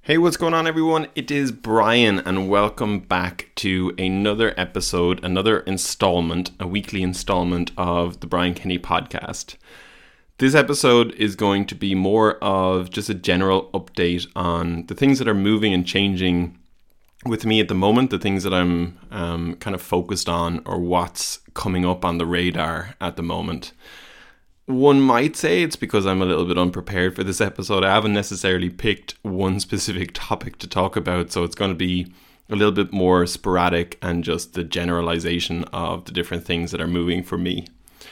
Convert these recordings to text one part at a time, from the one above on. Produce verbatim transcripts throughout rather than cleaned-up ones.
Hey, what's going on, everyone? It is Brian, and welcome back to another episode, another installment, a weekly installment of the Brian Kenny podcast. This episode is going to be more of just a general update on the things that are moving and changing with me at the moment, the things that I'm um, kind of focused on, or what's coming up on the radar at the moment. One might say it's because I'm a little bit unprepared for this episode. I haven't necessarily picked one specific topic to talk about, so it's going to be a little bit more sporadic and just the generalization of the different things that are moving for me.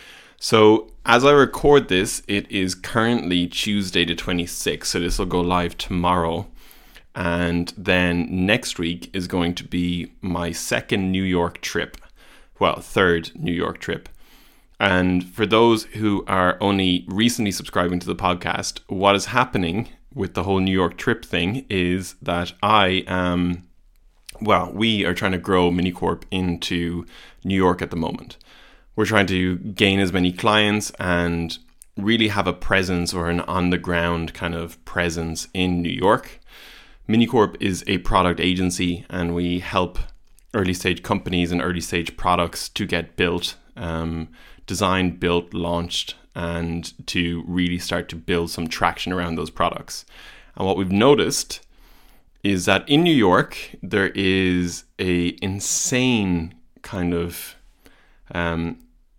So as I record this, it is currently Tuesday the twenty-sixth, so this will go live tomorrow. And then next week is going to be my second New York trip. Well, third New York trip. And for those who are only recently subscribing to the podcast, what is happening with the whole New York trip thing is that I am, well, we are trying to grow Minicorp into New York at the moment. We're trying to gain as many clients and really have a presence or an on-the-ground kind of presence in New York. Minicorp is a product agency, and we help early stage companies and early stage products to get built, um, designed, built, launched, and to really start to build some traction around those products. And what we've noticed is that in New York, there is a insane kind of um,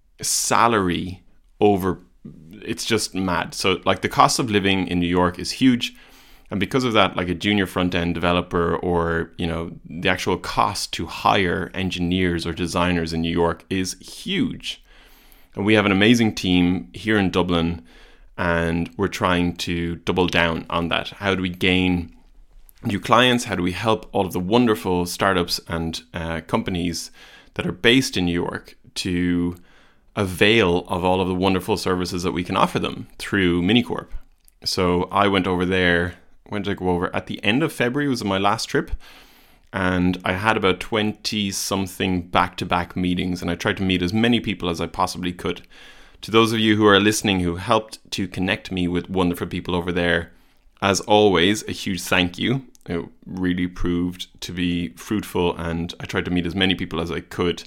salary over, it's just mad. So like the cost of living in New York is huge. And because of that, like a junior front-end developer, or, you know, the actual cost to hire engineers or designers in New York is huge. And we have an amazing team here in Dublin, and we're trying to double down on that. How do we gain new clients? How do we help all of the wonderful startups and uh, companies that are based in New York to avail of all of the wonderful services that we can offer them through Minicorp? So I went over there, when did I go over? At the end of February was my last trip. And I had about twenty something back-to-back meetings, and I tried to meet as many people as I possibly could. To those of you who are listening who helped to connect me with wonderful people over there, as always, a huge thank you. It really proved to be fruitful, and I tried to meet as many people as I could.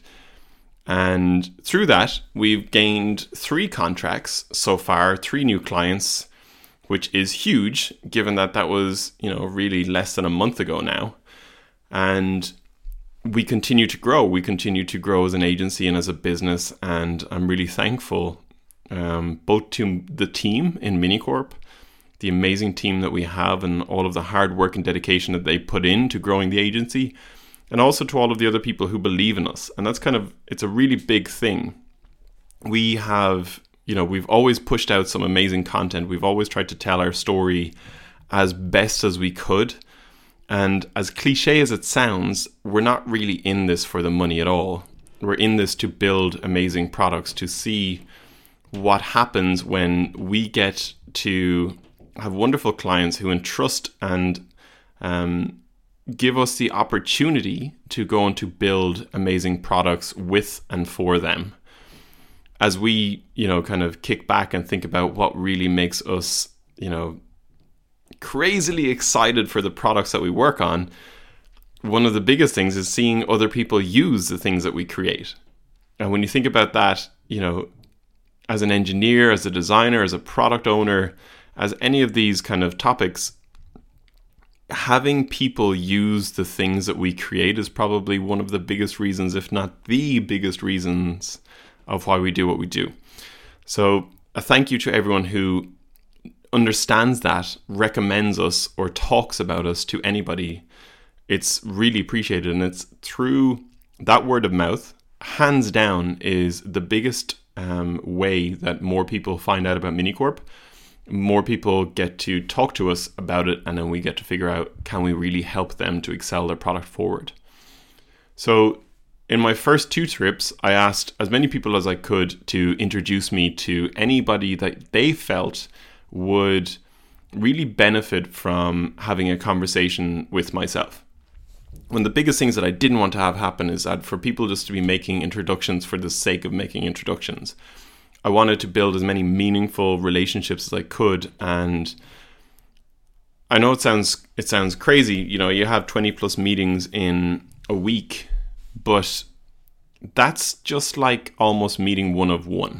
And through that, we've gained three contracts so far, three new clients, which is huge, given that that was, you know, really less than a month ago now. And we continue to grow. We continue to grow as an agency and as a business. And I'm really thankful um, both to the team in Minicorp, the amazing team that we have, and all of the hard work and dedication that they put into growing the agency, and also to all of the other people who believe in us. And that's kind of, it's a really big thing. We have, you know, we've always pushed out some amazing content. We've always tried to tell our story as best as we could. And as cliche as it sounds, we're not really in this for the money at all. We're in this to build amazing products, to see what happens when we get to have wonderful clients who entrust and um, give us the opportunity to go and to build amazing products with and for them. As we, you know, kind of kick back and think about what really makes us, you know, crazily excited for the products that we work on, one of the biggest things is seeing other people use the things that we create. And when you think about that, you know, as an engineer, as a designer, as a product owner, as any of these kind of topics, having people use the things that we create is probably one of the biggest reasons, if not the biggest reasons, of why we do what we do. So a thank you to everyone who understands that, recommends us, or talks about us to anybody. It's really appreciated, and it's through that word of mouth, hands down, is the biggest um, way that more people find out about Minicorp. More people get to talk to us about it, and then we get to figure out, can we really help them to excel their product forward? So in my first two trips, I asked as many people as I could to introduce me to anybody that they felt would really benefit from having a conversation with myself. One of the biggest things that I didn't want to have happen is that for people just to be making introductions for the sake of making introductions. I wanted to build as many meaningful relationships as I could, and I know it sounds it sounds crazy. You know, you have twenty plus meetings in a week, but that's just like almost meeting one of one.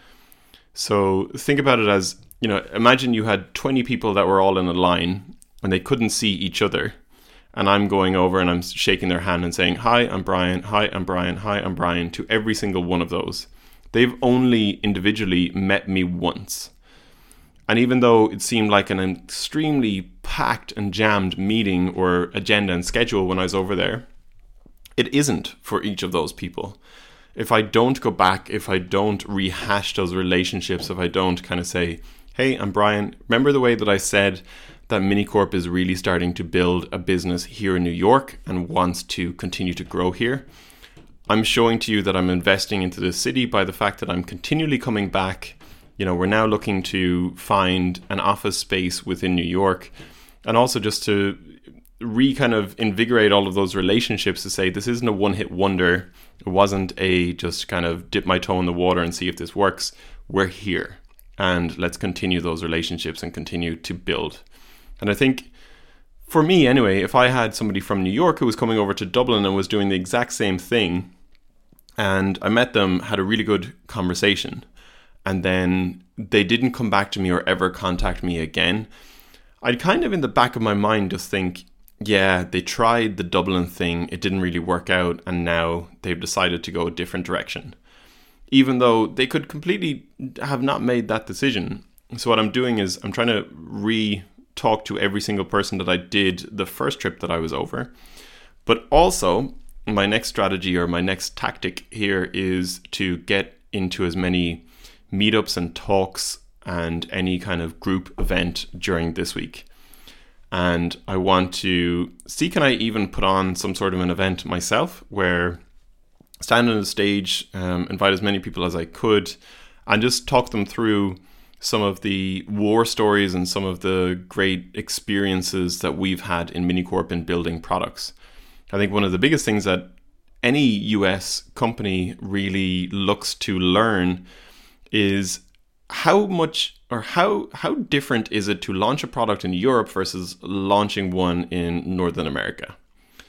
So think about it as, you know, imagine you had twenty people that were all in a line and they couldn't see each other. And I'm going over and I'm shaking their hand and saying, hi, I'm Brian. Hi, I'm Brian. Hi, I'm Brian to every single one of those. They've only individually met me once. And even though it seemed like an extremely packed and jammed meeting or agenda and schedule when I was over there, it isn't for each of those people. If I don't go back, if I don't rehash those relationships, if I don't kind of say, hey, I'm Brian, remember the way that I said that Minicorp is really starting to build a business here in New York and wants to continue to grow here? I'm showing to you that I'm investing into the city by the fact that I'm continually coming back. You know, we're now looking to find an office space within New York, and also just to re kind of invigorate all of those relationships to say this isn't a one-hit wonder. It wasn't a just kind of dip my toe in the water and see if this works. We're here, and let's continue those relationships and continue to build. And I think for me anyway, if I had somebody from New York who was coming over to Dublin and was doing the exact same thing, and I met them, had a really good conversation, and then they didn't come back to me or ever contact me again, I'd kind of in the back of my mind just think, yeah, they tried the Dublin thing, it didn't really work out, and now they've decided to go a different direction. Even though they could completely have not made that decision. So what I'm doing is I'm trying to re-talk to every single person that I did the first trip that I was over. But also, my next strategy or my next tactic here is to get into as many meetups and talks and any kind of group event during this week. And I want to see, can I even put on some sort of an event myself where stand on the stage, um, invite as many people as I could, and just talk them through some of the war stories and some of the great experiences that we've had in Minicorp in building products. I think one of the biggest things that any U S company really looks to learn is how much or how how different is it to launch a product in Europe versus launching one in Northern America?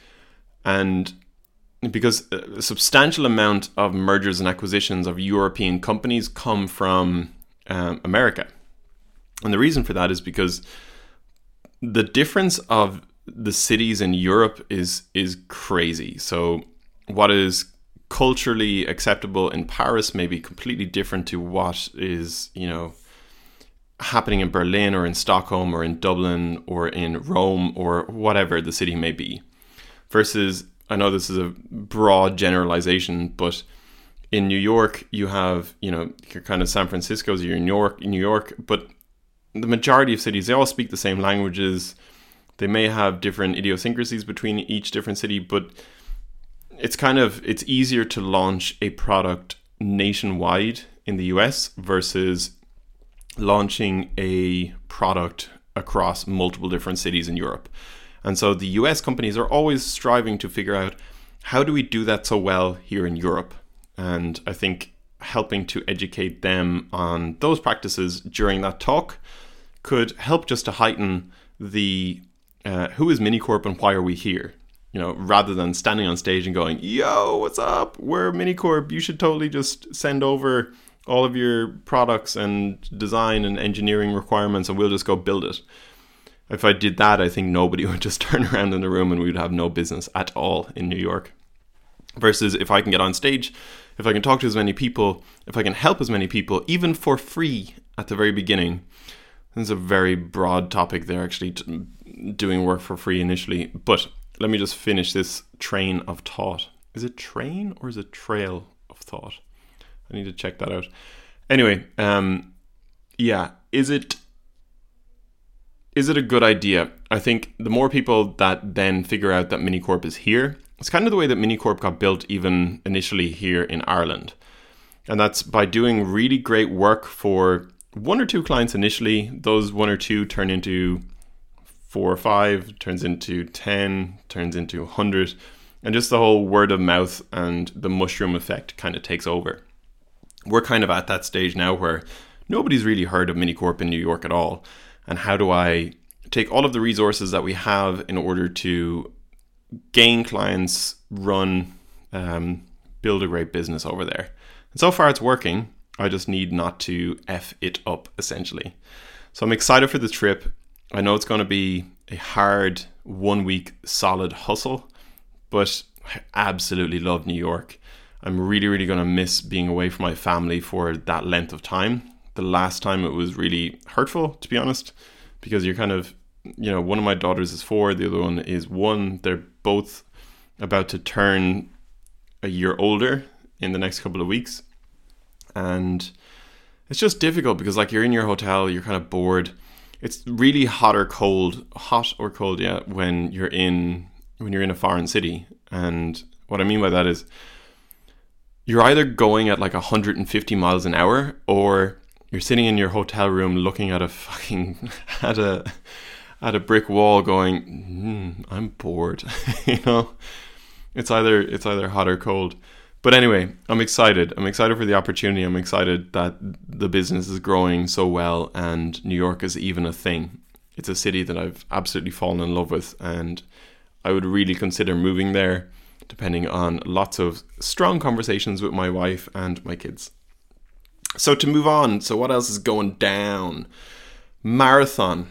And because a substantial amount of mergers and acquisitions of European companies come from um, America. And the reason for that is because the difference of the cities in Europe is is crazy. So what is culturally acceptable in Paris may be completely different to what is, you know, happening in Berlin or in Stockholm or in Dublin or in Rome or whatever the city may be. Versus, I know this is a broad generalization, but in New York you have, you know, your kind of San Francisco's, you're in New York, New York, but the majority of cities, they all speak the same languages. They may have different idiosyncrasies between each different city, but it's kind of, it's easier to launch a product nationwide in the U S versus launching a product across multiple different cities in Europe. And so the U S companies are always striving to figure out, how do we do that so well here in Europe? And I think helping to educate them on those practices during that talk could help just to heighten the uh, who is Minicorp and why are we here? You know, rather than standing on stage and going, yo, what's up? We're Minicorp. You should totally just send over all of your products and design and engineering requirements and we'll just go build it. If I did that, I think nobody would just turn around in the room and we would have no business at all in New York. Versus if I can get on stage, if I can talk to as many people, if I can help as many people, even for free at the very beginning. This is a very broad topic. They're actually t- doing work for free initially. But let me just finish this train of thought. Is it train or is it trail of thought? I need to check that out. Anyway, um, yeah, is it is it a good idea? I think the more people that then figure out that Minicorp is here, it's kind of the way that Minicorp got built even initially here in Ireland. And that's by doing really great work for one or two clients initially. Those one or two turn into four or five, turns into ten, turns into one hundred. And just the whole word of mouth and the mushroom effect kind of takes over. We're kind of at that stage now where nobody's really heard of Minicorp in New York at all. And how do I take all of the resources that we have in order to gain clients, run, um, build a great business over there. And so far it's working. I just need not to F it up, essentially. So I'm excited for the trip. I know it's going to be a hard one week solid hustle, but I absolutely love New York. I'm really, really going to miss being away from my family for that length of time. The last time it was really hurtful, to be honest, because you're kind of, you know, one of my daughters is four, the other one is one. They're both about to turn a year older in the next couple of weeks. And it's just difficult because, like, you're in your hotel, you're kind of bored. It's really hot or cold, hot or cold, yeah, when you're in when you're in a foreign city. And what I mean by that is you're either going at like one hundred fifty miles an hour, or you're sitting in your hotel room looking at a fucking at a at a brick wall, going, mm, "I'm bored." You know, it's either it's either hot or cold. But anyway, I'm excited. I'm excited for the opportunity. I'm excited that the business is growing so well and New York is even a thing. It's a city that I've absolutely fallen in love with, and I would really consider moving there, depending on lots of strong conversations with my wife and my kids. So to move on, so what else is going down? Marathon.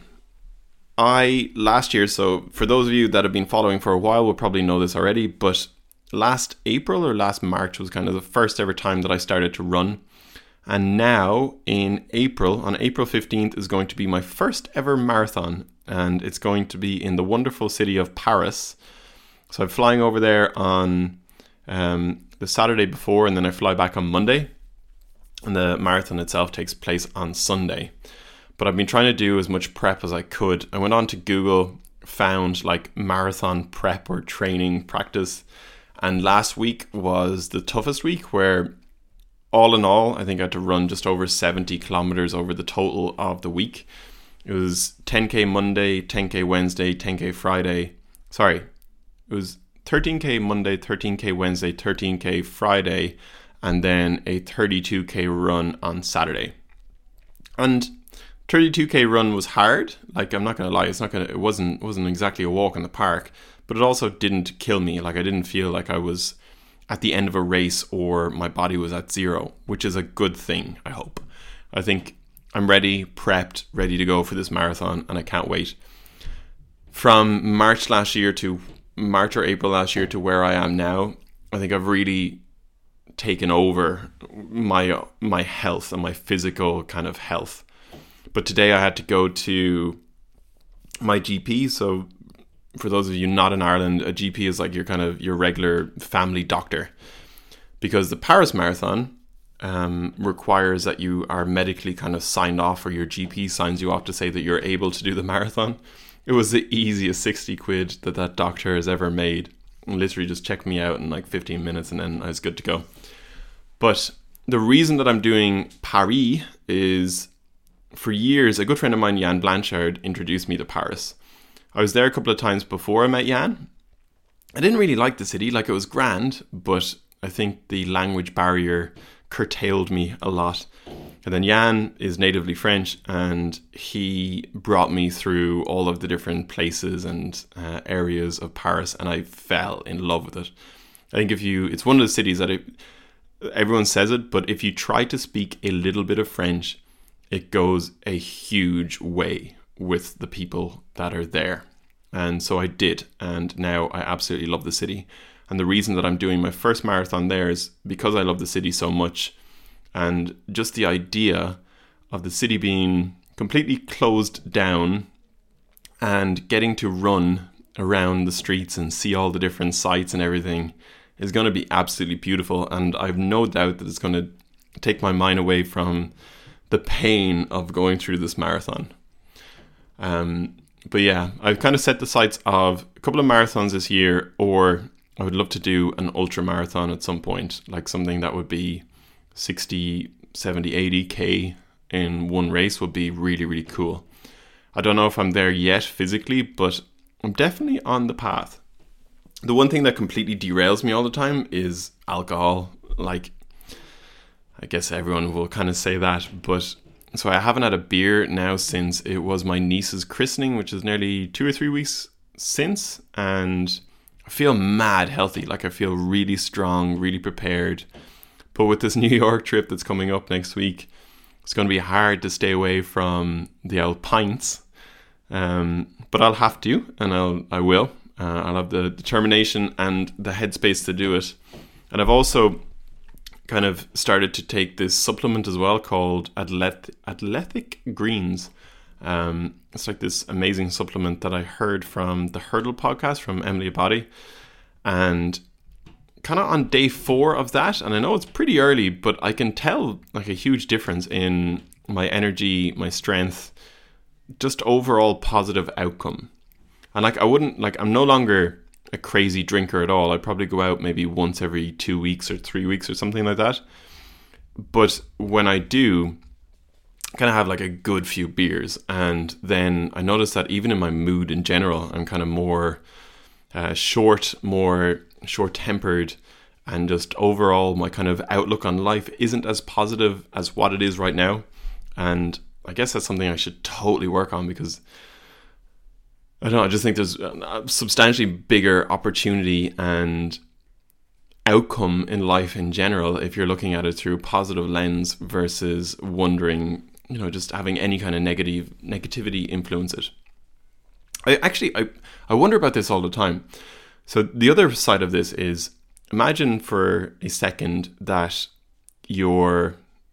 I, last year, so for those of you that have been following for a while will probably know this already, but last April or last March was kind of the first ever time that I started to run. And now in April, on April fifteenth, is going to be my first ever marathon. And it's going to be in the wonderful city of Paris. So I'm flying over there on um, the Saturday before, and then I fly back on Monday. And the marathon itself takes place on Sunday. But I've been trying to do as much prep as I could. I went on to Google, found like marathon prep or training practice. And last week was the toughest week, where all in all, I think I had to run just over seventy kilometers over the total of the week. It was ten K Monday, ten K Wednesday, ten K Friday. Sorry, it was thirteen K Monday, thirteen K Wednesday, thirteen K Friday, and then a thirty-two K run on Saturday. And thirty-two K run was hard. Like, I'm not gonna lie, it's not gonna. It wasn't wasn't exactly a walk in the park. But it also didn't kill me. Like, I didn't feel like I was at the end of a race or my body was at zero, which is a good thing, I hope. I think I'm ready, prepped, ready to go for this marathon, and I can't wait. From March last year to March or April last year to where I am now, I think I've really taken over my my health and my physical kind of health. But today I had to go to my G P, so for those of you not in Ireland, a G P is like your kind of your regular family doctor, because the Paris Marathon um, requires that you are medically kind of signed off, or your G P signs you off to say that you're able to do the marathon. It was the easiest sixty quid that that doctor has ever made. And literally just checked me out in like fifteen minutes and then I was good to go. But the reason that I'm doing Paris is, for years, a good friend of mine, Jan Blanchard, introduced me to Paris. I was there a couple of times before I met Jan. I didn't really like the city. Like, it was grand, but I think the language barrier curtailed me a lot. And then Jan is natively French, and he brought me through all of the different places and uh, areas of Paris, and I fell in love with it. I think if you, it's one of the cities that it, everyone says it, but if you try to speak a little bit of French, it goes a huge way with the people that are there. And so I did, and now I absolutely love the city. And the reason that I'm doing my first marathon there is because I love the city so much, and just the idea of the city being completely closed down and getting to run around the streets and see all the different sights and everything is going to be absolutely beautiful. And I've no doubt that it's going to take my mind away from the pain of going through this marathon. Um, but yeah, I've kind of set the sights of a couple of marathons this year, or I would love to do an ultra marathon at some point, like something that would be sixty, seventy, eighty K in one race would be really, really cool. I don't know if I'm there yet physically, but I'm definitely on the path. The one thing that completely derails me all the time is alcohol. Like, I guess everyone will kind of say that, but so I haven't had a beer now since it was my niece's christening, which is nearly two or three weeks since. And I feel mad healthy. Like I feel really strong, really prepared. But with this New York trip that's coming up next week, it's going to be hard to stay away from the old pints. Um, but I'll have to, and I'll, I will. Uh, I'll have the determination and the headspace to do it. And I've also kind of started to take this supplement as well called Athlet- Athletic Greens. Um, it's like this amazing supplement that I heard from the Hurdle podcast from Emily Abadi. And kind of on day four of that, and I know it's pretty early, but I can tell like a huge difference in my energy, my strength, just overall positive outcome. And like I wouldn't, like I'm no longer a crazy drinker at all. I'd probably go out maybe once every two weeks or three weeks or something like that. But when I do, I kind of have like a good few beers, and then I notice that even in my mood in general, I'm kind of more uh, short, more short-tempered, and just overall my kind of outlook on life isn't as positive as what it is right now. And I guess that's something I should totally work on, because I don't know, I just think there's a substantially bigger opportunity and outcome in life in general if you're looking at it through a positive lens versus wondering, you know, just having any kind of negative negativity influence it. I actually I, I wonder about this all the time. So the other side of this is, imagine for a second that you're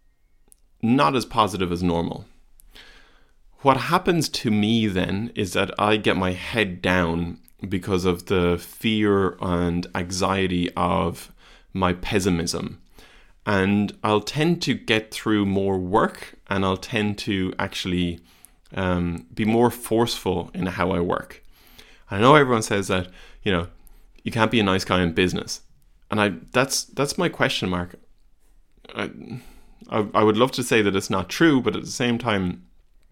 not as positive as normal. What happens to me then is that I get my head down because of the fear and anxiety of my pessimism. And I'll tend to get through more work, and I'll tend to actually um, be more forceful in how I work. I know everyone says that, you know, you can't be a nice guy in business. And I that's that's my question mark. I, I I would love to say that it's not true, but at the same time,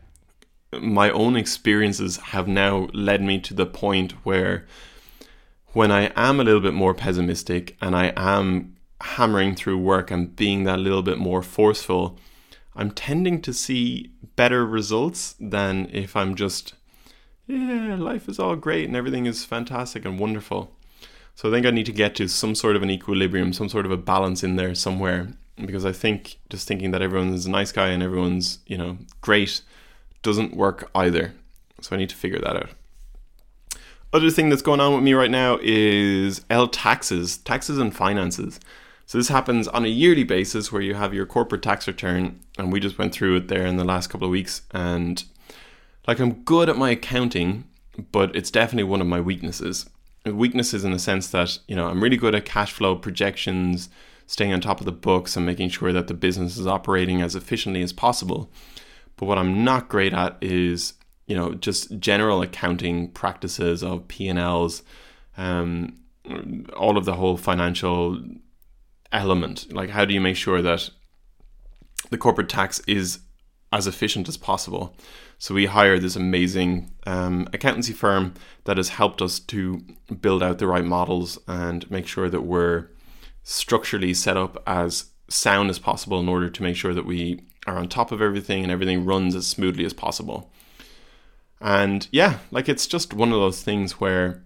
my own experiences have now led me to the point where when I am a little bit more pessimistic and I am hammering through work and being that little bit more forceful, I'm tending to see better results than if I'm just, yeah, life is all great and everything is fantastic and wonderful. So I think I need to get to some sort of an equilibrium, some sort of a balance in there somewhere, because I think just thinking that everyone is a nice guy and everyone's, you know, great doesn't work either. So I need to figure that out. Other thing that's going on with me right now is L taxes, taxes and finances. So this happens on a yearly basis where you have your corporate tax return, and we just went through it there in the last couple of weeks. And like, I'm good at my accounting, but it's definitely one of my weaknesses. Weaknesses in the sense that, you know, I'm really good at cash flow projections, staying on top of the books and making sure that the business is operating as efficiently as possible. But what I'm not great at is, you know, just general accounting practices of P and L's, um, all of the whole financial element. Like, how do you make sure that the corporate tax is as efficient as possible? So we hired this amazing um, accountancy firm that has helped us to build out the right models and make sure that we're structurally set up as sound as possible in order to make sure that we are on top of everything and everything runs as smoothly as possible. And yeah, like, it's just one of those things where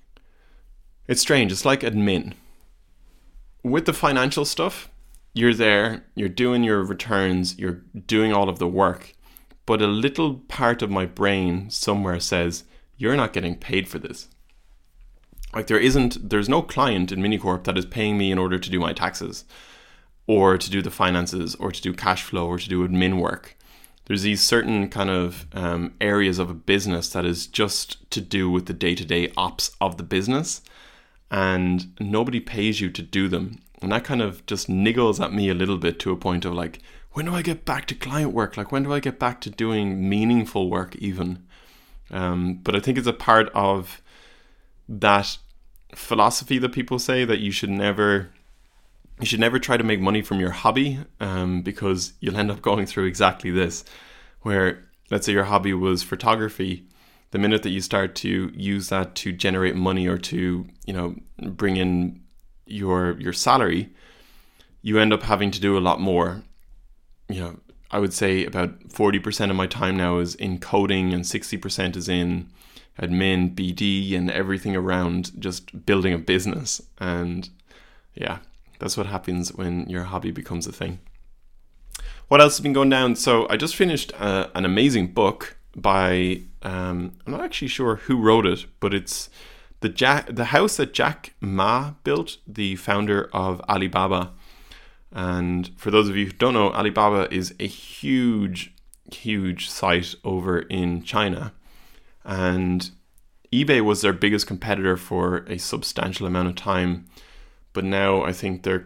it's strange. It's like admin. With the financial stuff, you're there, you're doing your returns, you're doing all of the work. But a little part of my brain somewhere says, you're not getting paid for this. Like, there isn't, there's no client in Minicorp that is paying me in order to do my taxes, or to do the finances, or to do cash flow, or to do admin work. There's these certain kind of um, areas of a business that is just to do with the day-to-day ops of the business, and nobody pays you to do them. And that kind of just niggles at me a little bit, to a point of like, when do I get back to client work? Like, when do I get back to doing meaningful work even? Um, but I think it's a part of that philosophy that people say that you should never, you should never try to make money from your hobby, um, because you'll end up going through exactly this, where let's say your hobby was photography. The minute that you start to use that to generate money or to, you know, bring in your your salary, you end up having to do a lot more. You know, I would say about forty percent of my time now is in coding and sixty percent is in admin, B D, and everything around just building a business. And yeah, that's what happens when your hobby becomes a thing. What else has been going down? So I just finished uh, an amazing book by, um, I'm not actually sure who wrote it, but it's the Jack, the house that Jack Ma built, the founder of Alibaba. And for those of you who don't know, Alibaba is a huge, huge site over in China. And eBay was their biggest competitor for a substantial amount of time. But now I think they're,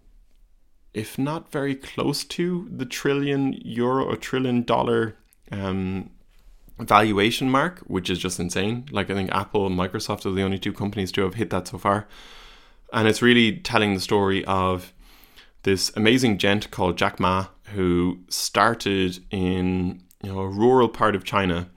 if not very close to the trillion euro or trillion dollar um, valuation mark, which is just insane. Like I think Apple and Microsoft are the only two companies to have hit that so far. And it's really telling the story of this amazing gent called Jack Ma, who started in, you know, a rural part of China.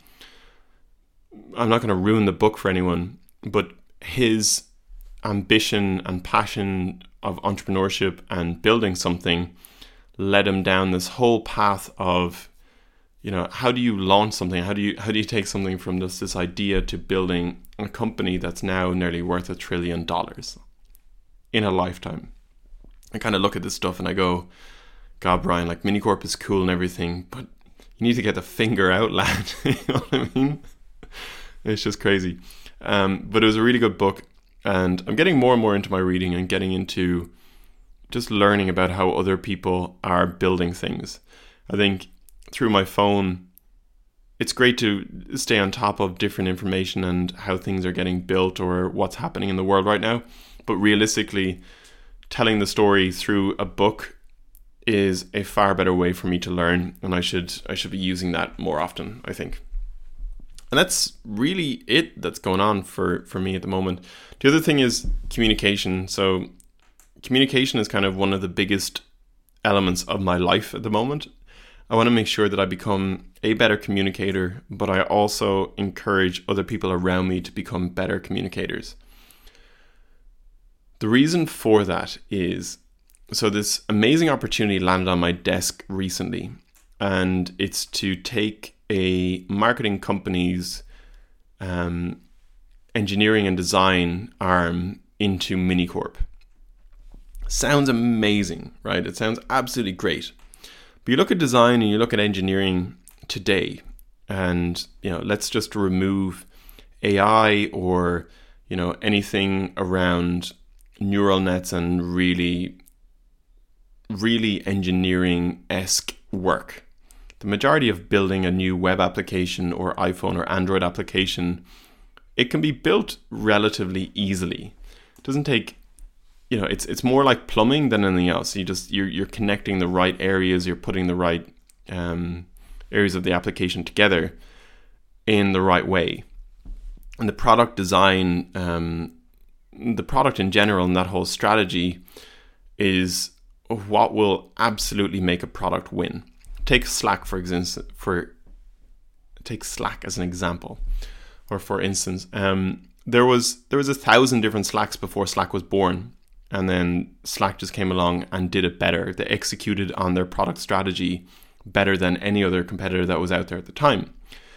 I'm not going to ruin the book for anyone, but his ambition and passion of entrepreneurship and building something led him down this whole path of, you know, how do you launch something? How do you how do you take something from this this idea to building a company that's now nearly worth a trillion dollars in a lifetime? I kind of look at this stuff and I go, God, Brian, like Minicorp is cool and everything, but you need to get the finger out, lad. You know what I mean? It's just crazy. Um, but it was a really good book. And I'm getting more and more into my reading and getting into just learning about how other people are building things. I think through my phone, it's great to stay on top of different information and how things are getting built or what's happening in the world right now. But realistically, telling the story through a book is a far better way for me to learn. And I should I should be using that more often, I think. And that's really it that's going on for, for me at the moment. The other thing is communication. So communication is kind of one of the biggest elements of my life at the moment. I want to make sure that I become a better communicator, but I also encourage other people around me to become better communicators. The reason for that is, so this amazing opportunity landed on my desk recently, and it's to take a marketing company's um, engineering and design arm into Minicorp. Sounds amazing, right? It sounds absolutely great. But you look at design and you look at engineering today, and you know, let's just remove A I or you know anything around neural nets and really, really engineering-esque work. The majority of building a new web application or iPhone or Android application, it can be built relatively easily. It doesn't take, you know, it's it's more like plumbing than anything else. You just you're you're connecting the right areas, you're putting the right um, areas of the application together in the right way. And the product design, um, the product in general, and that whole strategy is what will absolutely make a product win. Take Slack for instance. For take Slack as an example, or for instance, um, there was there was a thousand different Slacks before Slack was born, and then Slack just came along and did it better. They executed on their product strategy better than any other competitor that was out there at the time.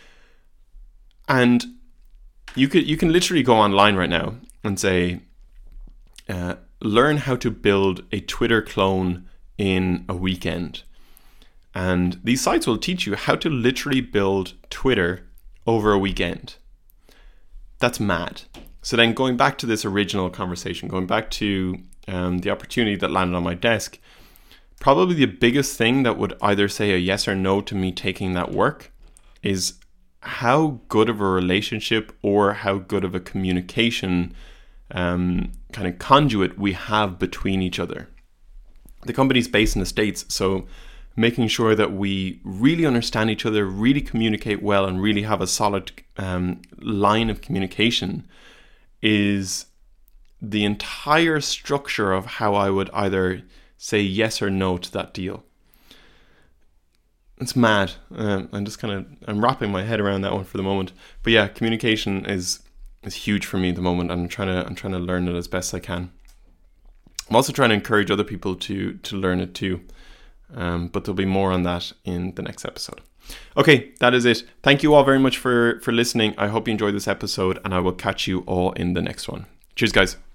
And you could you can literally go online right now and say, uh, learn how to build a Twitter clone in a weekend. And these sites will teach you how to literally build Twitter over a weekend. That's mad. So then going back to this original conversation, going back to um, the opportunity that landed on my desk, probably the biggest thing that would either say a yes or no to me taking that work is how good of a relationship or how good of a communication um, kind of conduit we have between each other. The company's based in the States, so making sure that we really understand each other, really communicate well, and really have a solid um, line of communication is the entire structure of how I would either say yes or no to that deal. It's mad. Um, I'm just kind of, I'm wrapping my head around that one for the moment. But yeah, communication is is huge for me at the moment. I'm trying to I'm trying to learn it as best I can. I'm also trying to encourage other people to to learn it too. Um, but there'll be more on that in the next episode. Okay, that is it. Thank you all very much for, for listening. I hope you enjoyed this episode, and I will catch you all in the next one. Cheers, guys.